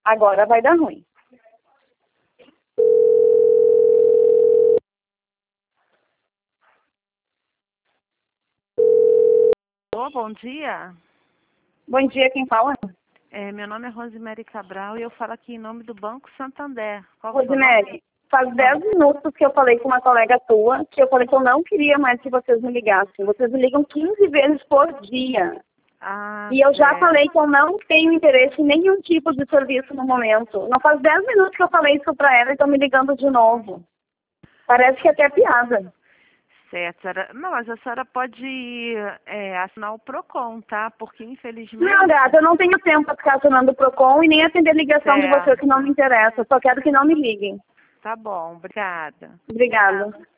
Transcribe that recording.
Agora vai dar ruim. Bom dia. Bom dia, quem fala? Meu nome é Rosemary Cabral e eu falo aqui em nome do Banco Santander. Qual o seu nome? Rosemary, faz 10 minutos que eu falei com uma colega tua, que eu falei que eu não queria mais que vocês me ligassem. Vocês me ligam 15 vezes por dia. E eu já falei que eu não tenho interesse em nenhum tipo de serviço no momento. Não faz 10 minutos que eu falei isso pra ela e estão me ligando de novo. Parece que até é piada. Certo, senhora. Não, mas a senhora pode assinar o PROCON, tá? Porque infelizmente... Não, gata, eu não tenho tempo para ficar acionando o PROCON e nem atender ligação de vocês que não me interessa. Eu só quero que não me liguem. Tá bom, obrigada. Obrigada.